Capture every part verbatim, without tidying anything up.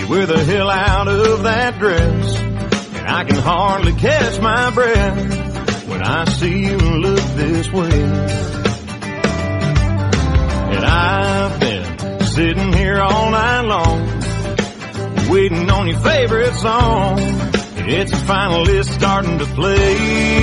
wear the hell out of that dress, and I can hardly catch my breath when I see you look this way. And I've been sitting here all night long, waiting on your favorite song. It's finally starting to play.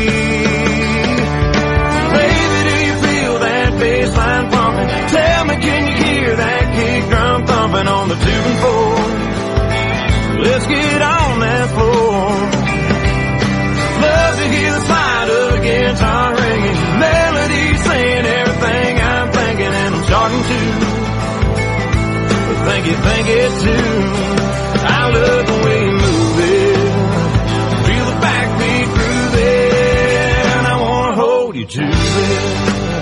Baby, do you feel that bass line pumping? Tell me, can you hear that kick drum thumping on the two and four? Let's get on that floor. Love to hear the slide of a guitar ringing, melody saying everything I'm thinking, and I'm starting to think it, think it too. I love the way you move it, feel the backbeat grooving, I wanna hold you to it.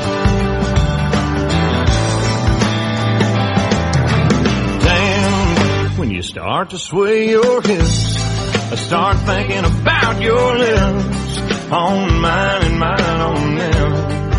Damn, when you start to sway your hips, I start thinking about your lips, on mine and mine on them.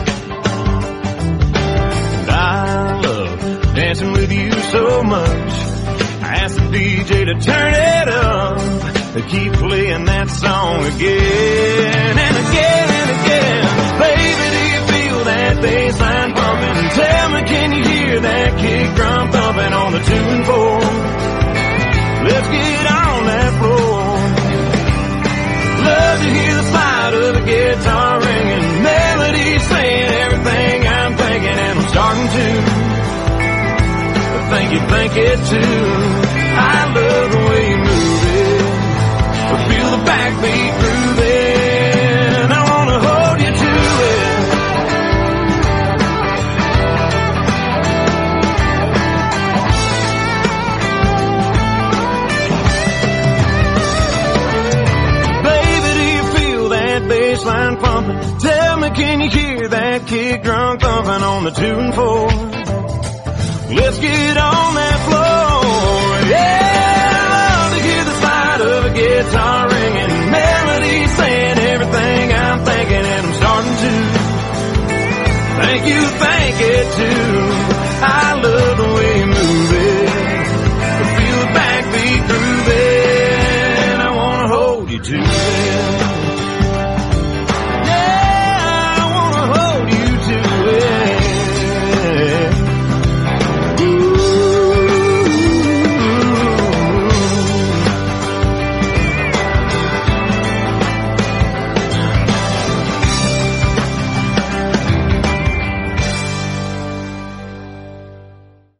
And I love dancing with you so much, I asked the D J to turn it up, to keep playing that song again and again and again. Baby, do you feel that bass line pumping? Tell me, can you hear that kick drum thumping on the two and four? Let's get on that floor. Love to hear the slide of the guitar ringing, melody saying everything I'm thinking, and I'm starting to think you think it too. I love the way you move it, feel the backbeat grooving, I wanna hold you to it. Baby, do you feel that bass line pumping? Tell me, can you hear that kick drum thumping on the two and four? Let's get on that floor, yeah. I love to hear the slide of a guitar ringing, melody saying everything I'm thinking, and I'm starting to think you think it too. I love the way you move it, feel the backbeat grooving, I wanna hold you to